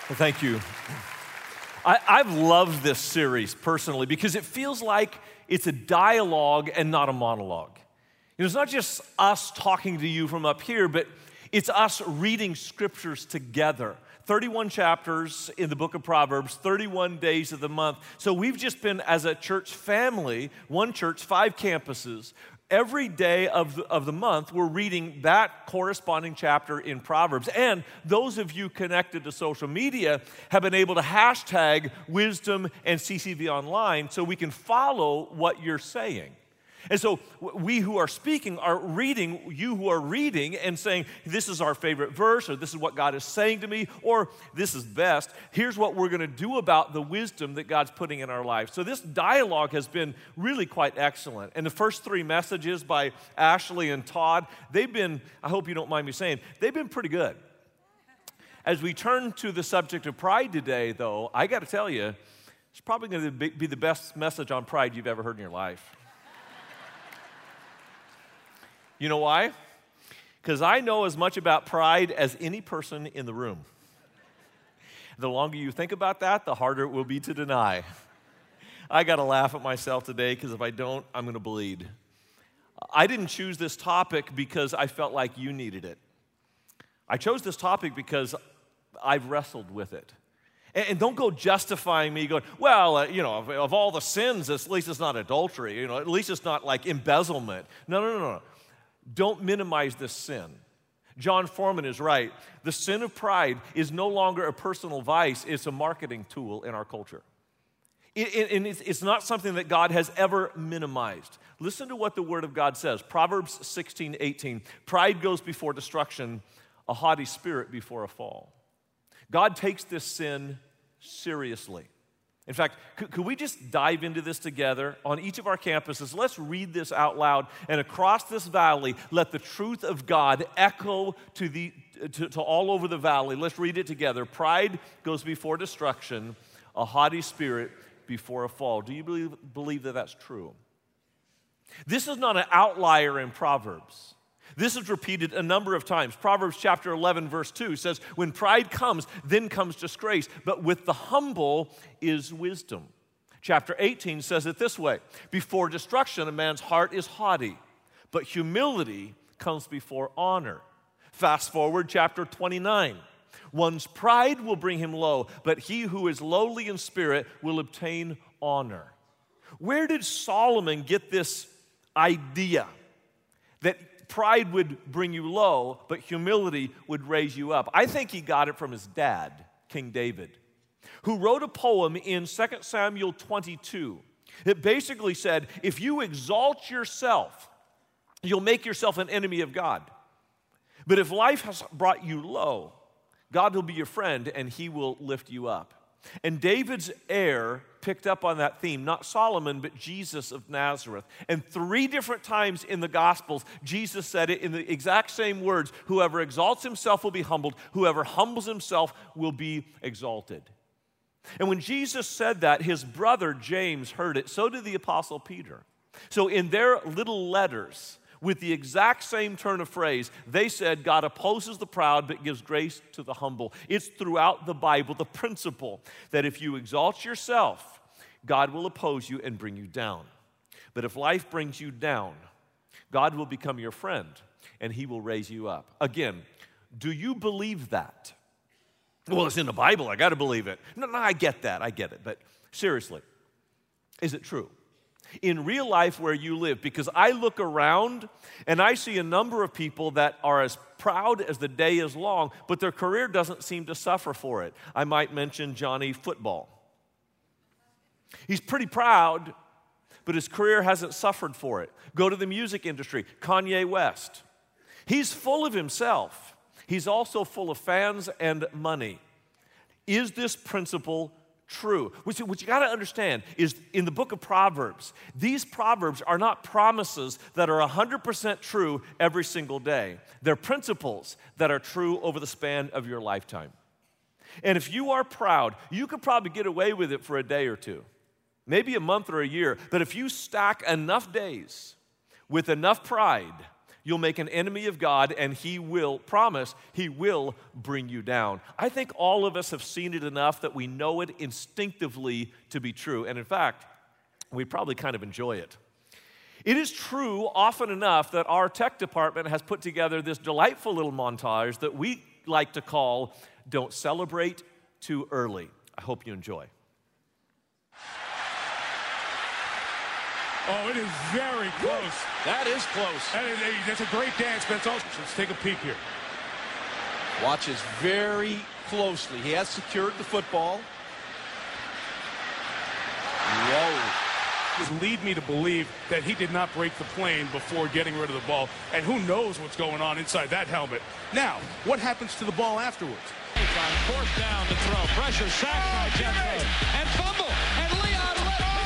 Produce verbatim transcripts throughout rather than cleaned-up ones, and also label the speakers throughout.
Speaker 1: Well, thank you. I, I've loved this series personally because it feels like it's a dialogue and not a monologue. You know, it's not just us talking to you from up here, but it's us reading scriptures together. thirty-one chapters in the book of Proverbs, thirty-one days of the month. So we've just been, as a church family, one church, five campuses, every day of the, of the month, we're reading that corresponding chapter in Proverbs. And those of you connected to social media have been able to hashtag wisdom and C C V online so we can follow what you're saying. And so we who are speaking are reading, you who are reading and saying, this is our favorite verse, or this is what God is saying to me, or this is best. Here's what we're going to do about the wisdom that God's putting in our life. So this dialogue has been really quite excellent. And the first three messages by Ashley and Todd, they've been, I hope you don't mind me saying, they've been pretty good. As we turn to the subject of pride today, though, I got to tell you, it's probably going to be the best message on pride you've ever heard in your life. You know why? Because I know as much about pride as any person in the room. The longer you think about that, the harder it will be to deny. I got to laugh at myself today because if I don't, I'm going to bleed. I didn't choose this topic because I felt like you needed it. I chose this topic because I've wrestled with it. And don't go justifying me going, well, uh, you know, of, of all the sins, at least it's not adultery. You know, at least it's not like embezzlement. No, no, no, no. Don't minimize this sin. John Foreman is right. The sin of pride is no longer a personal vice. It's a marketing tool in our culture. It, it, and it's, it's not something that God has ever minimized. Listen to what the Word of God says. Proverbs sixteen eighteen. Pride goes before destruction, a haughty spirit before a fall. God takes this sin seriously. In fact, could, could we just dive into this together on each of our campuses? Let's read this out loud, and across this valley, let the truth of God echo to, the, to, to all over the valley. Let's read it together. Pride goes before destruction, a haughty spirit before a fall. Do you believe, believe that that's true? This is not an outlier in Proverbs. This is repeated a number of times. Proverbs chapter eleven, verse two says, when pride comes, then comes disgrace, but with the humble is wisdom. Chapter eighteen says it this way, before destruction, a man's heart is haughty, but humility comes before honor. Fast forward, chapter twenty-nine. One's pride will bring him low, but he who is lowly in spirit will obtain honor. Where did Solomon get this idea that pride would bring you low, but humility would raise you up? I think he got it from his dad, King David, who wrote a poem in Second Samuel twenty-two. It basically said, if you exalt yourself, you'll make yourself an enemy of God. But if life has brought you low, God will be your friend and he will lift you up. And David's heir picked up on that theme, not Solomon, but Jesus of Nazareth. And three different times in the Gospels, Jesus said it in the exact same words, whoever exalts himself will be humbled, whoever humbles himself will be exalted. And when Jesus said that, his brother James heard it, so did the Apostle Peter. So in their little letters, with the exact same turn of phrase, they said, God opposes the proud but gives grace to the humble. It's throughout the Bible, the principle that if you exalt yourself, God will oppose you and bring you down. But if life brings you down, God will become your friend and he will raise you up. Again, do you believe that? Well, it's in the Bible, I got to believe it. No, no, I get that, I get it. But seriously, is it true? In real life where you live, because I look around and I see a number of people that are as proud as the day is long, but their career doesn't seem to suffer for it. I might mention Johnny Football. He's pretty proud, but his career hasn't suffered for it. Go to the music industry, Kanye West. He's full of himself. He's also full of fans and money. Is this principle true? What you, what you got to understand is in the book of Proverbs, these proverbs are not promises that are one hundred percent true every single day. They're principles that are true over the span of your lifetime. And if you are proud, you could probably get away with it for a day or two, maybe a month or a year. But if you stack enough days with enough pride, You'll make an enemy of God, and he will, promise, he will bring you down. I think all of us have seen it enough that we know it instinctively to be true. And in fact, we probably kind of enjoy it. It is true often enough that our tech department has put together this delightful little montage that we like to call Don't Celebrate Too Early. I hope you enjoy.
Speaker 2: Oh, it is very close.
Speaker 3: That is close.
Speaker 2: That is a, that's a great dance, Ben. Let's take a peek here.
Speaker 3: Watches very closely. He has secured the football. Whoa.
Speaker 2: Would lead me to believe that he did not break the plane before getting rid of the ball. And who knows what's going on inside that helmet. Now, what happens to the ball afterwards?
Speaker 4: Fourth down to throw. Pressure, sack by Jethro. And fumble. And Leon let off.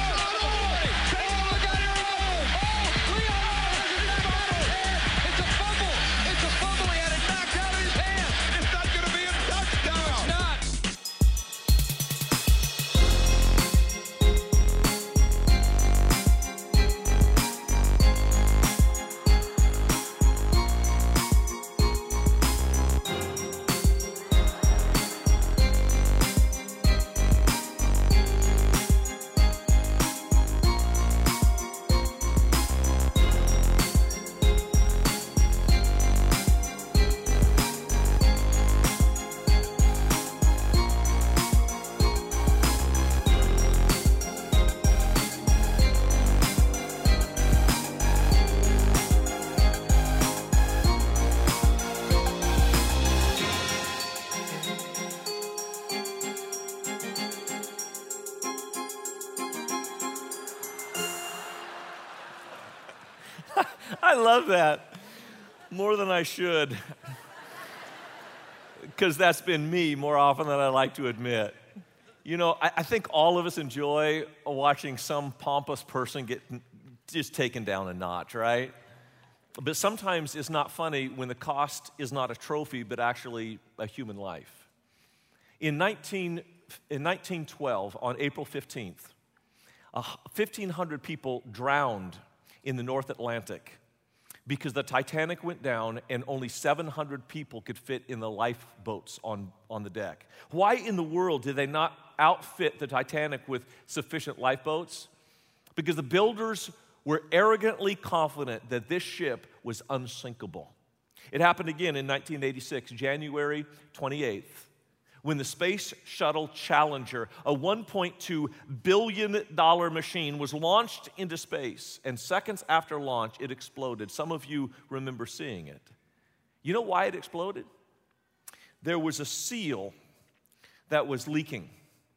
Speaker 1: I love that more than I should, because that's been me more often than I like to admit. You know, I, I think all of us enjoy watching some pompous person get just taken down a notch, right? But sometimes it's not funny when the cost is not a trophy, but actually a human life. In, nineteen, in nineteen twelve, on April fifteenth, fifteen hundred people drowned in the North Atlantic because the Titanic went down and only seven hundred people could fit in the lifeboats on, on the deck. Why in the world did they not outfit the Titanic with sufficient lifeboats? Because the builders were arrogantly confident that this ship was unsinkable. It happened again in nineteen eighty-six, January twenty-eighth, when the Space Shuttle Challenger, a one point two billion dollars machine, was launched into space, and seconds after launch, it exploded. Some of you remember seeing it. You know why it exploded? There was a seal that was leaking,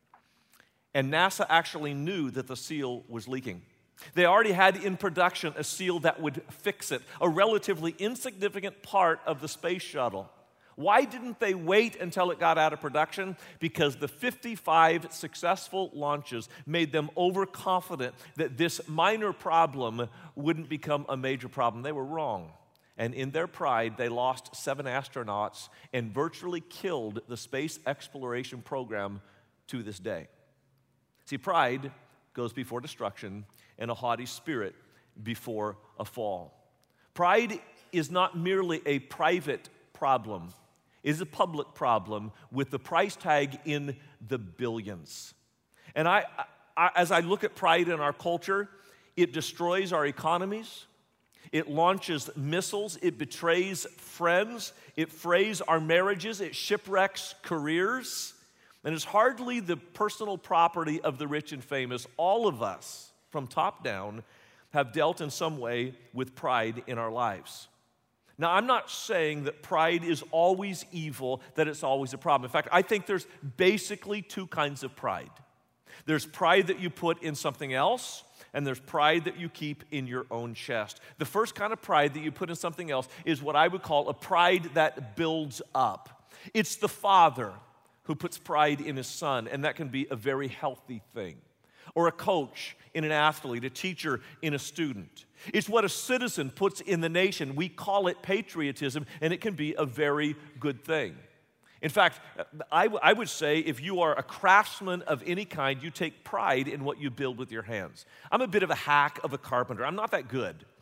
Speaker 1: and NASA actually knew that the seal was leaking. They already had in production a seal that would fix it, a relatively insignificant part of the space shuttle. Why didn't they wait until it got out of production? Because the fifty-five successful launches made them overconfident that this minor problem wouldn't become a major problem. They were wrong. And in their pride, they lost seven astronauts and virtually killed the space exploration program to this day. See, pride goes before destruction, and a haughty spirit before a fall. Pride is not merely a private problem. It is a public problem with the price tag in the billions. And I, I, as I look at pride in our culture, it destroys our economies. It launches missiles. It betrays friends. It frays our marriages. It shipwrecks careers. And it's hardly the personal property of the rich and famous. All of us, from top down, have dealt in some way with pride in our lives. Now, I'm not saying that pride is always evil, that it's always a problem. In fact, I think there's basically two kinds of pride. There's pride that you put in something else, and there's pride that you keep in your own chest. The first kind of pride that you put in something else is what I would call a pride that builds up. It's the father who puts pride in his son, and that can be a very healthy thing. Or a coach in an athlete, a teacher in a student. It's what a citizen puts in the nation. We call it patriotism, and it can be a very good thing. In fact, I, w- I would say if you are a craftsman of any kind, you take pride in what you build with your hands. I'm a bit of a hack of a carpenter. I'm not that good.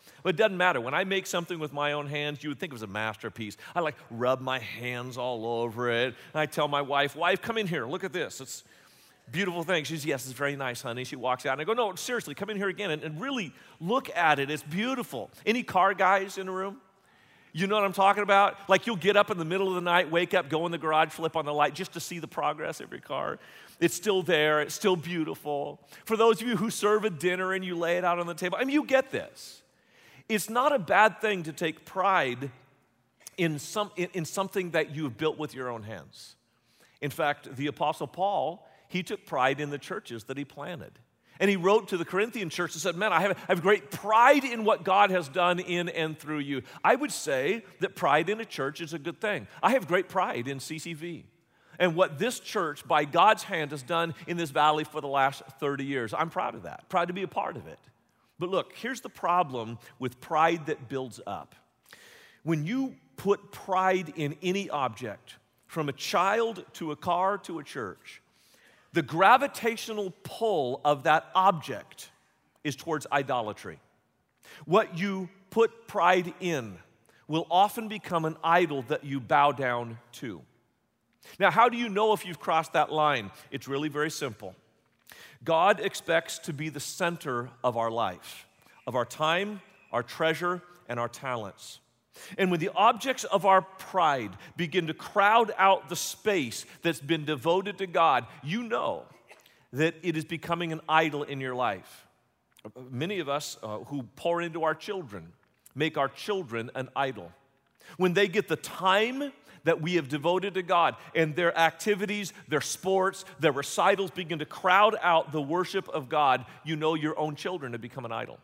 Speaker 1: But it doesn't matter. When I make something with my own hands, you would think it was a masterpiece. I like rub my hands all over it. And I tell my wife, wife, come in here, look at this. It's a beautiful thing. She says, yes, it's very nice, honey. She walks out and I go, no, seriously, come in here again and, and really look at it. It's beautiful. Any car guys in the room? You know what I'm talking about? Like you'll get up in the middle of the night, wake up, go in the garage, flip on the light just to see the progress of your car. It's still there. It's still beautiful. For those of you who serve a dinner and you lay it out on the table, I mean, you get this. It's not a bad thing to take pride in, some, in, in something that you have built with your own hands. In fact, the Apostle Paul, he took pride in the churches that he planted. And he wrote to the Corinthian church and said, man, I have, I have great pride in what God has done in and through you. I would say that pride in a church is a good thing. I have great pride in C C V and what this church, by God's hand, has done in this valley for the last thirty years. I'm proud of that, proud to be a part of it. But look, here's the problem with pride that builds up. When you put pride in any object, from a child to a car to a church, the gravitational pull of that object is towards idolatry. What you put pride in will often become an idol that you bow down to. Now, how do you know if you've crossed that line? It's really very simple. God expects to be the center of our life, of our time, our treasure, and our talents. And when the objects of our pride begin to crowd out the space that's been devoted to God, you know that it is becoming an idol in your life. Many of us uh, who pour into our children make our children an idol. When they get the time that we have devoted to God and their activities, their sports, their recitals begin to crowd out the worship of God, you know your own children have become an idol.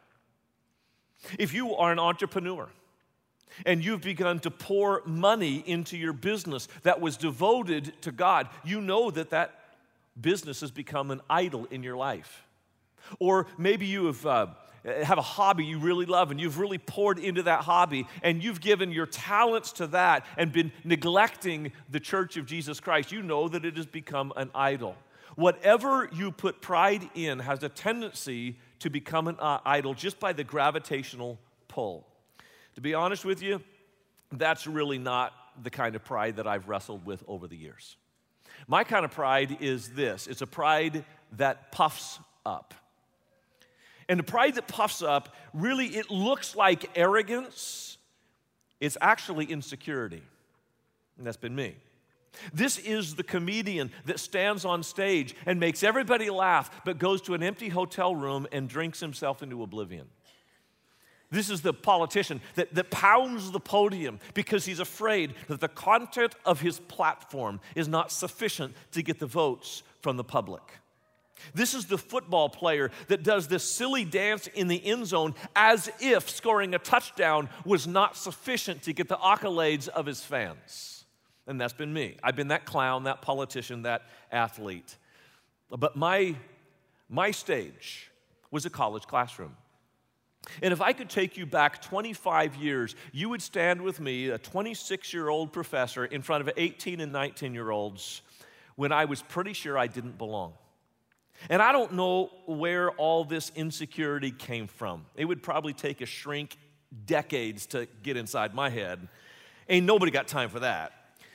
Speaker 1: If you are an entrepreneur, and you've begun to pour money into your business that was devoted to God, you know that that business has become an idol in your life. Or maybe you have, uh, have a hobby you really love and you've really poured into that hobby and you've given your talents to that and been neglecting the church of Jesus Christ. You know that it has become an idol. Whatever you put pride in has a tendency to become an uh, idol just by the gravitational pull. To be honest with you, that's really not the kind of pride that I've wrestled with over the years. My kind of pride is this. It's a pride that puffs up. And the pride that puffs up, really, it looks like arrogance. It's actually insecurity. And that's been me. This is the comedian that stands on stage and makes everybody laugh, but goes to an empty hotel room and drinks himself into oblivion. This is the politician that, that pounds the podium because he's afraid that the content of his platform is not sufficient to get the votes from the public. This is the football player that does this silly dance in the end zone as if scoring a touchdown was not sufficient to get the accolades of his fans. And that's been me. I've been that clown, that politician, that athlete. But my, my stage was a college classroom. And if I could take you back twenty-five years, you would stand with me, a twenty-six-year-old professor, in front of eighteen and nineteen-year-olds when I was pretty sure I didn't belong. And I don't know where all this insecurity came from. It would probably take a shrink decades to get inside my head. Ain't nobody got time for that.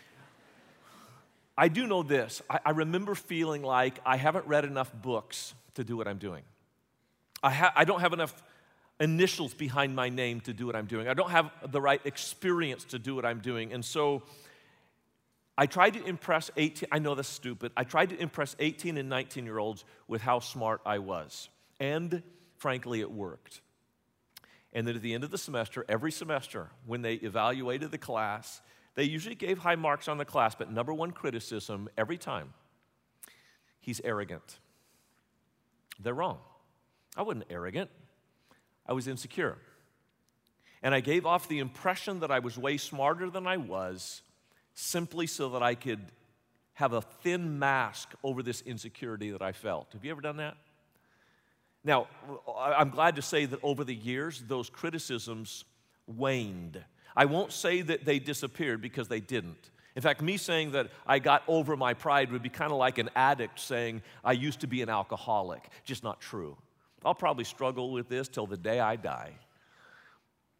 Speaker 1: I do know this. I, I remember feeling like I haven't read enough books to do what I'm doing. I, ha- I don't have enough initials behind my name to do what I'm doing. I don't have the right experience to do what I'm doing. And so I tried to impress eighteen, I know that's stupid. I tried to impress eighteen and nineteen-year-olds with how smart I was. And frankly, it worked. And then at the end of the semester, every semester, when they evaluated the class, they usually gave high marks on the class, but number one criticism every time, he's arrogant. They're wrong. I wasn't arrogant. I was insecure. And I gave off the impression that I was way smarter than I was simply so that I could have a thin mask over this insecurity that I felt. Have you ever done that? Now, I'm glad to say that over the years, those criticisms waned. I won't say that they disappeared because they didn't. In fact, me saying that I got over my pride would be kind of like an addict saying I used to be an alcoholic. Just not true. I'll probably struggle with this till the day I die.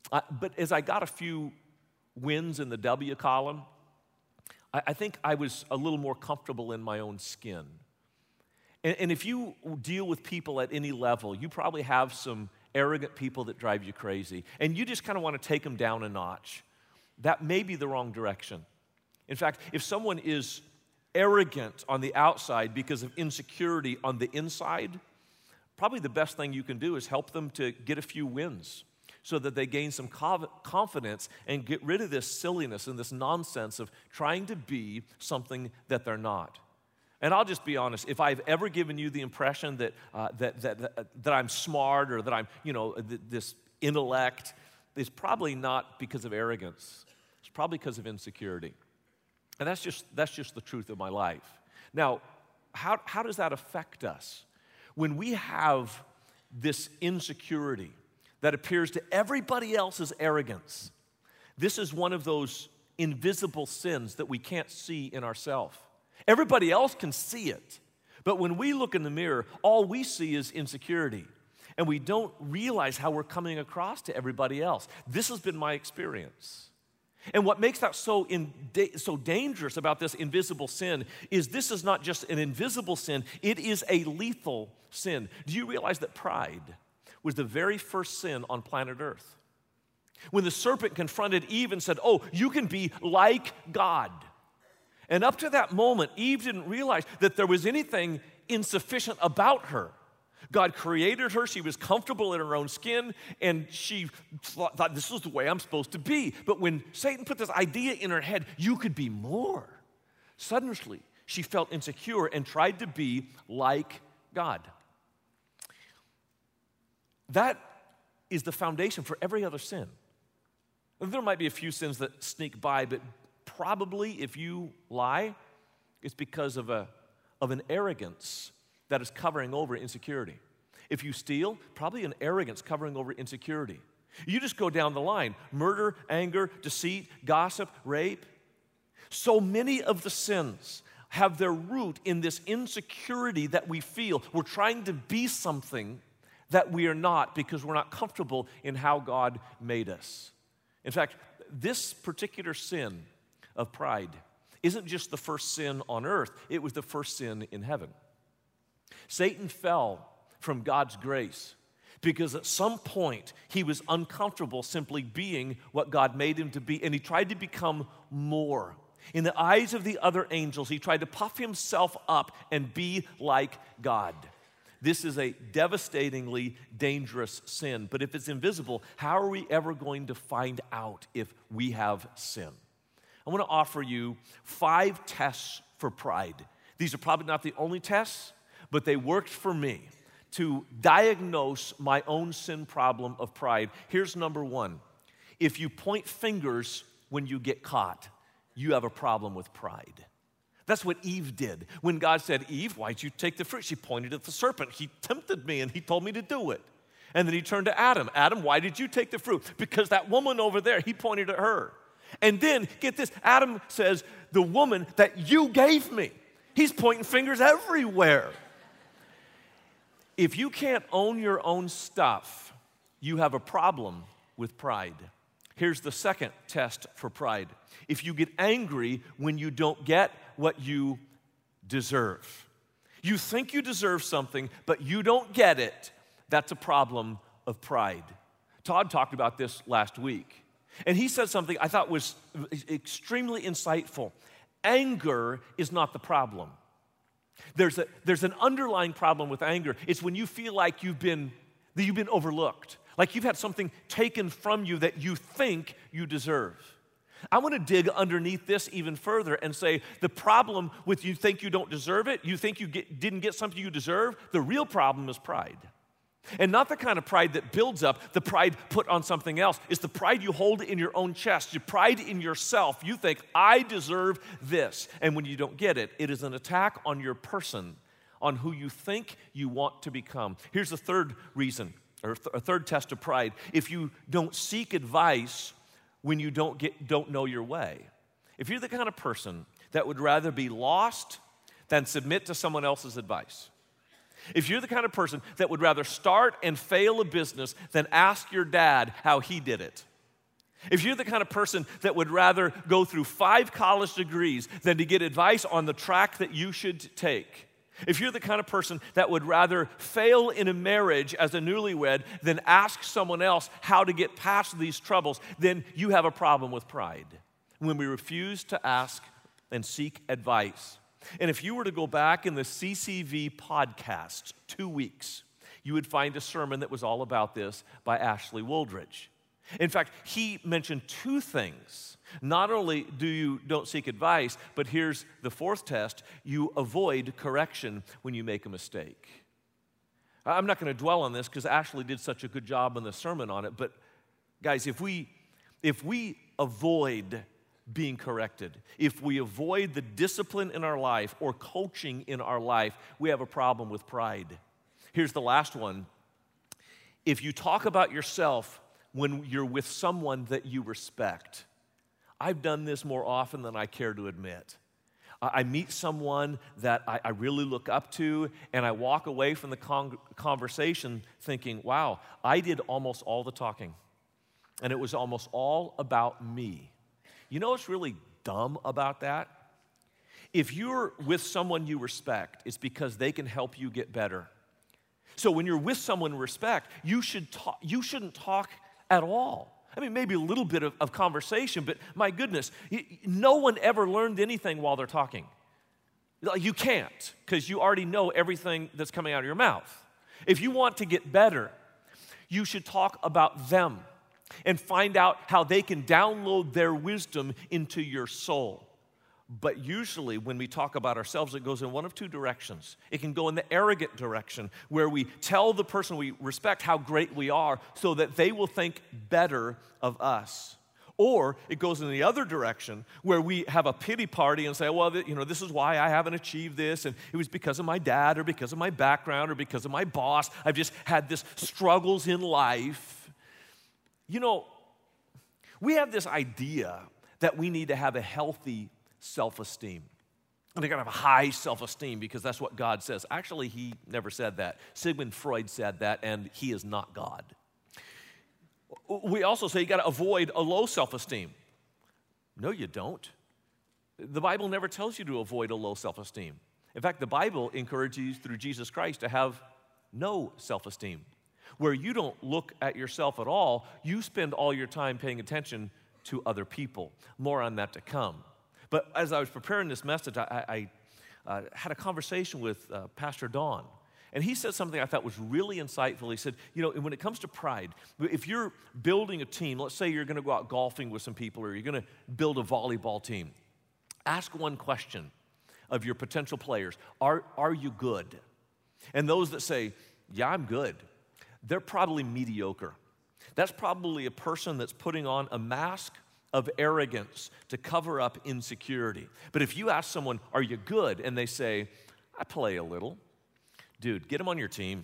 Speaker 1: Uh, but as I got a few wins in the W column, I, I think I was a little more comfortable in my own skin. And, and if you deal with people at any level, you probably have some arrogant people that drive you crazy, and you just kind of want to take them down a notch. That may be the wrong direction. In fact, if someone is arrogant on the outside because of insecurity on the inside, probably the best thing you can do is help them to get a few wins so that they gain some confidence and get rid of this silliness and this nonsense of trying to be something that they're not. And I'll just be honest, if I've ever given you the impression that, uh, that, that, that, that I'm smart or that I'm, you know, th- this intellect, it's probably not because of arrogance. It's probably because of insecurity. And that's just, that's just the truth of my life. Now, how, how does that affect us? When we have this insecurity that appears to everybody else as arrogance, this is one of those invisible sins that we can't see in ourselves. Everybody else can see it, but when we look in the mirror, all we see is insecurity, and we don't realize how we're coming across to everybody else. This has been my experience. And what makes that so, in, so dangerous about this invisible sin is this is not just an invisible sin, it is a lethal sin. Do you realize that pride was the very first sin on planet Earth? When the serpent confronted Eve and said, oh, you can be like God. And up to that moment, Eve didn't realize that there was anything insufficient about her. God created her, she was comfortable in her own skin, and she thought, thought this is the way I'm supposed to be. But when Satan put this idea in her head, you could be more, suddenly she felt insecure and tried to be like God. That is the foundation for every other sin. There might be a few sins that sneak by, but probably if you lie, it's because of, a, of an arrogance that is covering over insecurity. If you steal, probably an arrogance covering over insecurity. You just go down the line: murder, anger, deceit, gossip, rape. So many of the sins have their root in this insecurity that we feel. We're trying to be something that we are not because we're not comfortable in how God made us. In fact, this particular sin of pride isn't just the first sin on earth, it was the first sin in heaven. Satan fell from God's grace because at some point he was uncomfortable simply being what God made him to be, and he tried to become more. In the eyes of the other angels, he tried to puff himself up and be like God. This is a devastatingly dangerous sin, but if it's invisible, how are we ever going to find out if we have sin? I want to offer you five tests for pride. These are probably not the only tests, but they worked for me to diagnose my own sin problem of pride. Here's number one. If you point fingers when you get caught, you have a problem with pride. That's what Eve did. When God said, Eve, why'd you take the fruit? She pointed at the serpent. He tempted me and he told me to do it. And then he turned to Adam. Adam, why did you take the fruit? Because that woman over there, he pointed at her. And then, get this, Adam says, the woman that you gave me. He's pointing fingers everywhere. If you can't own your own stuff, you have a problem with pride. Here's the second test for pride. If you get angry when you don't get what you deserve. You think you deserve something, but you don't get it. That's a problem of pride. Todd talked about this last week. And he said something I thought was extremely insightful. Anger is not the problem. There's, a, there's an underlying problem with anger. It's when you feel like you've been, that you've been overlooked, like you've had something taken from you that you think you deserve. I want to dig underneath this even further and say the problem with you think you don't deserve it, you think you get, didn't get something you deserve, the real problem is pride. And not the kind of pride that builds up, the pride put on something else. It's the pride you hold in your own chest, your pride in yourself. You think, I deserve this. And when you don't get it, it is an attack on your person, on who you think you want to become. Here's the third reason, or th- a third test of pride. If you don't seek advice when you don't get, don't know your way. If you're the kind of person that would rather be lost than submit to someone else's advice. If you're the kind of person that would rather start and fail a business than ask your dad how he did it. if you're the kind of person that would rather go through five college degrees than to get advice on the track that you should take, if you're the kind of person that would rather fail in a marriage as a newlywed than ask someone else how to get past these troubles, then you have a problem with pride. When we refuse to ask and seek advice. And if you were to go back in the C C V podcast two weeks, you would find a sermon that was all about this by Ashley Woldridge. In fact, he mentioned two things. Not only do you don't seek advice, but here's the fourth test: you avoid correction when you make a mistake. I'm not going to dwell on this because Ashley did such a good job in the sermon on it, but guys, if we if we avoid being corrected, if we avoid the discipline in our life or coaching in our life, we have a problem with pride. Here's the last one. If you talk about yourself when you're with someone that you respect. I've done this more often than I care to admit. I meet someone that I, I really look up to, and I walk away from the con- conversation thinking, wow, I did almost all the talking, and it was almost all about me. You know what's really dumb about that? If you're with someone you respect, it's because they can help you get better. So when you're with someone you respect, you should talk, you shouldn't talk at all. I mean, maybe a little bit of, of conversation, but my goodness, you, no one ever learned anything while they're talking. You can't, because you already know everything that's coming out of your mouth. If you want to get better, you should talk about them and find out how they can download their wisdom into your soul. But usually when we talk about ourselves, it goes in one of two directions. It can go in the arrogant direction, where we tell the person we respect how great we are so that they will think better of us. Or it goes in the other direction, where we have a pity party and say, well, you know, this is why I haven't achieved this, and it was because of my dad or because of my background or because of my boss. I've just had this struggles in life. You know, we have this idea that we need to have a healthy self-esteem. And they gotta have a high self-esteem because that's what God says. Actually, he never said that. Sigmund Freud said that, and he is not God. We also say you gotta avoid a low self-esteem. No, you don't. The Bible never tells you to avoid a low self-esteem. In fact, the Bible encourages you through Jesus Christ to have no self-esteem, where you don't look at yourself at all. You spend all your time paying attention to other people. More on that to come. But as I was preparing this message, I, I uh, had a conversation with uh, Pastor Don. And he said something I thought was really insightful. He said, you know, when it comes to pride, if you're building a team, let's say you're going to go out golfing with some people, or you're going to build a volleyball team, ask one question of your potential players. Are, are you good? And those that say, yeah, I'm good, they're probably mediocre. That's probably a person that's putting on a mask of arrogance to cover up insecurity. But if you ask someone, are you good? And they say, I play a little. Dude, get them on your team.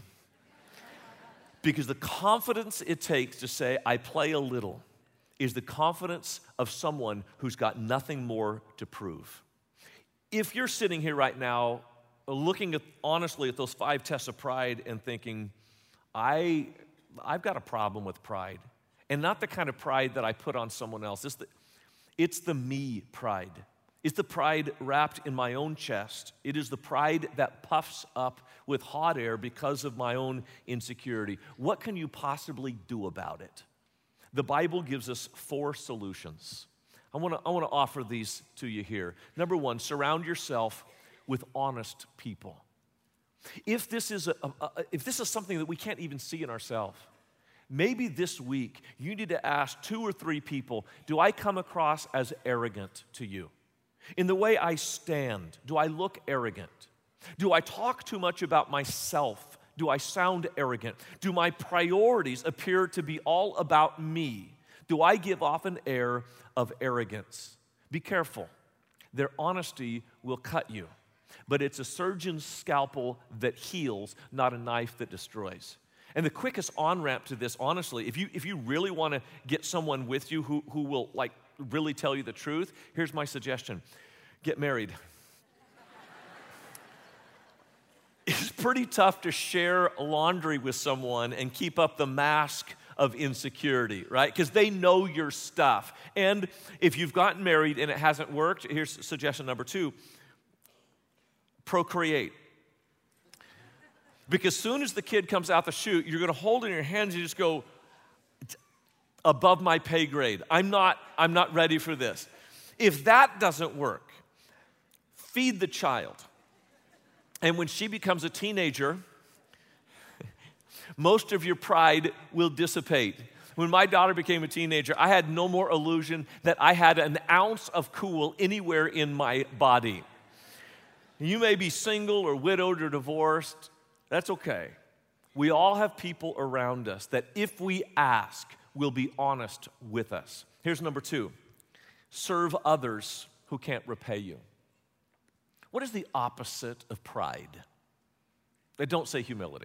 Speaker 1: Because the confidence it takes to say, I play a little, is the confidence of someone who's got nothing more to prove. If you're sitting here right now looking at, honestly at those five tests of pride and thinking, I, I've got a problem with pride, and not the kind of pride that I put on someone else. It's the, it's the me pride. It's the pride wrapped in my own chest. It is the pride that puffs up with hot air because of my own insecurity. What can you possibly do about it? The Bible gives us four solutions. I want to I want to offer these to you here. Number one, surround yourself with honest people. If this is a, a, a if this is something that we can't even see in ourselves, maybe this week you need to ask two or three people, do I come across as arrogant to you? In the way I stand, do I look arrogant? Do I talk too much about myself? Do I sound arrogant? Do my priorities appear to be all about me? Do I give off an air of arrogance? Be careful. Their honesty will cut you, but it's a surgeon's scalpel that heals, not a knife that destroys. And the quickest on-ramp to this, honestly, if you if you really want to get someone with you who, who will like really tell you the truth, here's my suggestion. Get married. It's pretty tough to share laundry with someone and keep up the mask of insecurity, right? Because they know your stuff. And if you've gotten married and it hasn't worked, here's suggestion number two, procreate. Because soon as the kid comes out the chute, you're going to hold it in your hands and you just go, it's above my pay grade. I'm not, I'm not ready for this. If that doesn't work, feed the child. And when she becomes a teenager, most of your pride will dissipate. When my daughter became a teenager, I had no more illusion that I had an ounce of cool anywhere in my body. You may be single or widowed or divorced. That's okay. We all have people around us that if we ask, will be honest with us. Here's number two. Serve others who can't repay you. What is the opposite of pride? They don't say humility.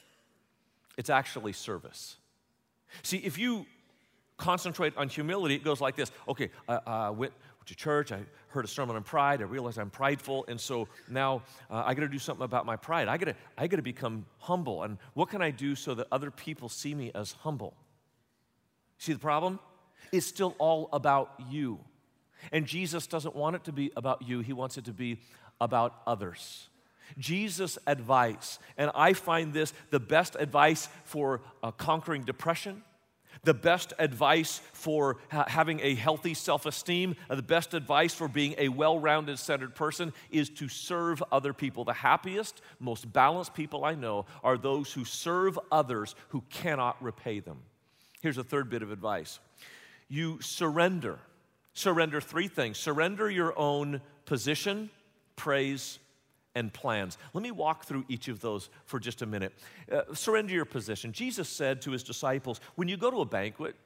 Speaker 1: It's actually service. See, if you concentrate on humility, it goes like this. Okay, I uh, uh, went to church, I heard a sermon on pride, I realized I'm prideful, and so now uh, I gotta do something about my pride. I gotta, I gotta become humble, and what can I do so that other people see me as humble? See the problem? It's still all about you. And Jesus doesn't want it to be about you, He wants it to be about others. Jesus' advice, and I find this the best advice for uh, conquering depression, the best advice for ha- having a healthy self-esteem, uh, the best advice for being a well-rounded, centered person is to serve other people. The happiest, most balanced people I know are those who serve others who cannot repay them. Here's a third bit of advice. You surrender. Surrender three things. Surrender your own position, praise, and plans. Let me walk through each of those for just a minute. Uh, surrender your position. Jesus said to His disciples, when you go to a banquet,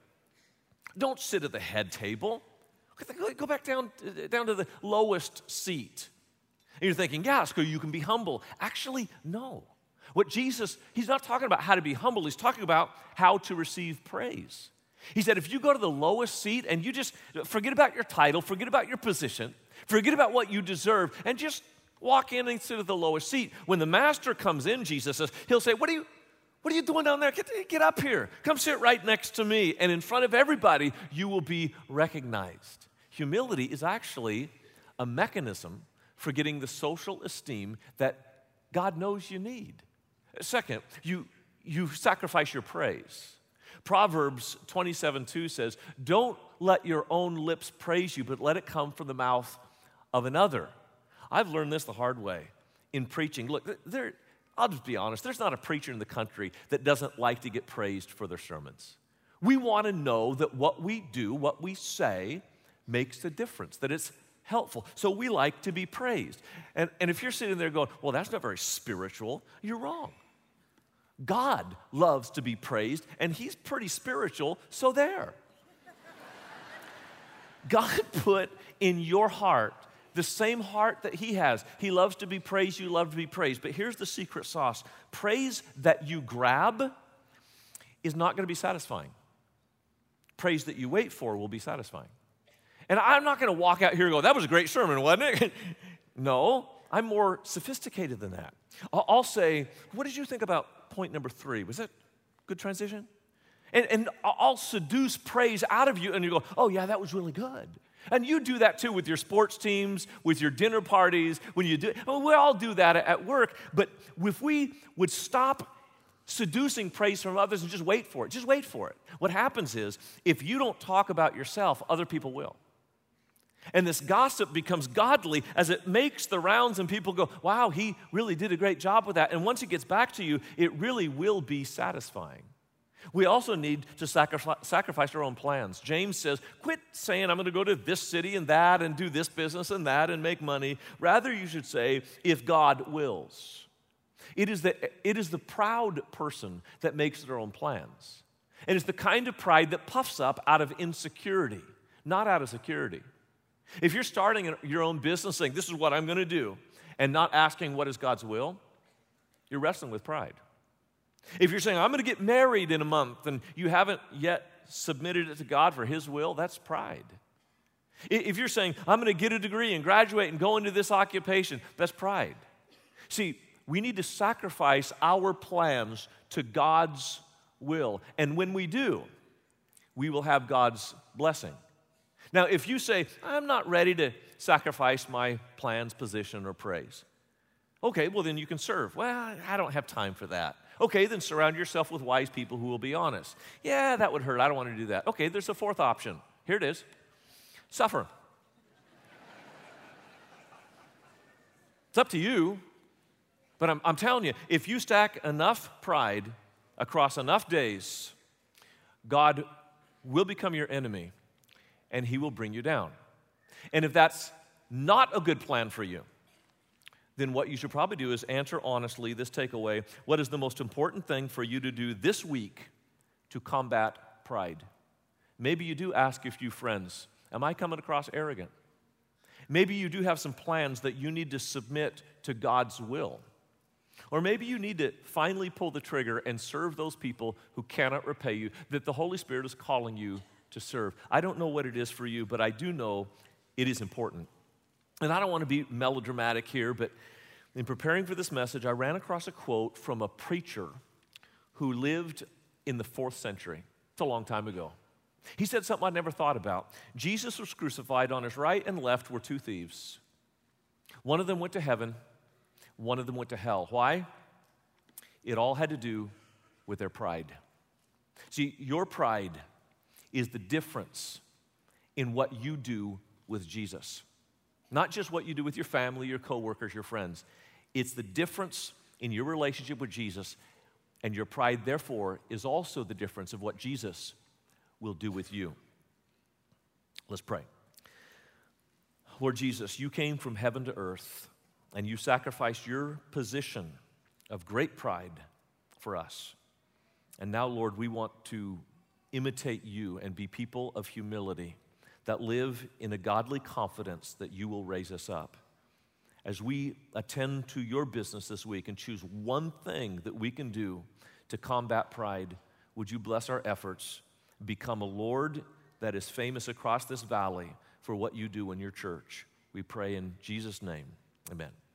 Speaker 1: don't sit at the head table. Go back down, down to the lowest seat. And you're thinking, yeah, so you can be humble. Actually, no. What Jesus, He's not talking about how to be humble. He's talking about how to receive praise. He said, if you go to the lowest seat and you just forget about your title, forget about your position, forget about what you deserve, and just walk in and sit at the lowest seat. When the master comes in, Jesus says, He'll say, what are you, what are you doing down there? Get, get up here. Come sit right next to me. And in front of everybody, you will be recognized. Humility is actually a mechanism for getting the social esteem that God knows you need. Second, you, you sacrifice your praise. Proverbs twenty-seven two says, don't let your own lips praise you, but let it come from the mouth of another. I've learned this the hard way in preaching. Look, there, I'll just be honest, there's not a preacher in the country that doesn't like to get praised for their sermons. We want to know that what we do, what we say, makes a difference, that it's helpful. So we like to be praised. And, and if you're sitting there going, well, that's not very spiritual, you're wrong. God loves to be praised, and He's pretty spiritual, so there. God put in your heart the same heart that He has. He loves to be praised, you love to be praised. But here's the secret sauce. Praise that you grab is not going to be satisfying. Praise that you wait for will be satisfying. And I'm not going to walk out here and go, that was a great sermon, wasn't it? No, I'm more sophisticated than that. I'll say, what did you think about point number three? Was that a good transition? And, and I'll seduce praise out of you, and you go, oh, yeah, that was really good. And you do that too with your sports teams, with your dinner parties, when you do, well, we all do that at work, but if we would stop seducing praise from others and just wait for it, just wait for it. What happens is, if you don't talk about yourself, other people will. And this gossip becomes godly as it makes the rounds and people go, wow, he really did a great job with that. And once it gets back to you, it really will be satisfying. We also need to sacrifice, sacrifice our own plans. James says, quit saying, I'm going to go to this city and that and do this business and that and make money. Rather, you should say, if God wills. It is the, it is the proud person that makes their own plans. And it's the kind of pride that puffs up out of insecurity, not out of security. If you're starting your own business saying, this is what I'm going to do, and not asking what is God's will, you're wrestling with pride. If you're saying, I'm going to get married in a month, and you haven't yet submitted it to God for His will, that's pride. If you're saying, I'm going to get a degree and graduate and go into this occupation, that's pride. See, we need to sacrifice our plans to God's will. And when we do, we will have God's blessing. Now, if you say, I'm not ready to sacrifice my plans, position, or praise, okay, well, then you can serve. Well, I don't have time for that. Okay, then surround yourself with wise people who will be honest. Yeah, that would hurt. I don't want to do that. Okay, there's a fourth option. Here it is. Suffer. It's up to you, but I'm, I'm telling you, if you stack enough pride across enough days, God will become your enemy, and he will bring you down. And if that's not a good plan for you, then what you should probably do is answer honestly this takeaway. What is the most important thing for you to do this week to combat pride? Maybe you do ask a few friends, am I coming across arrogant? Maybe you do have some plans that you need to submit to God's will. Or maybe you need to finally pull the trigger and serve those people who cannot repay you, that the Holy Spirit is calling you to serve. I don't know what it is for you, but I do know it is important. And I don't want to be melodramatic here, but in preparing for this message, I ran across a quote from a preacher who lived in the fourth century. It's a long time ago. He said something I never thought about. Jesus was crucified. On his right and left were two thieves. One of them went to heaven. One of them went to hell. Why? It all had to do with their pride. See, your pride is the difference in what you do with Jesus. Not just what you do with your family, your coworkers, your friends. It's the difference in your relationship with Jesus, and your pride, therefore, is also the difference of what Jesus will do with you. Let's pray. Lord Jesus, you came from heaven to earth, and you sacrificed your position of great pride for us. And now, Lord, we want to imitate you and be people of humility that live in a godly confidence that you will raise us up. As we attend to your business this week and choose one thing that we can do to combat pride, would you bless our efforts, become a Lord that is famous across this valley for what you do in your church. We pray in Jesus' name, amen.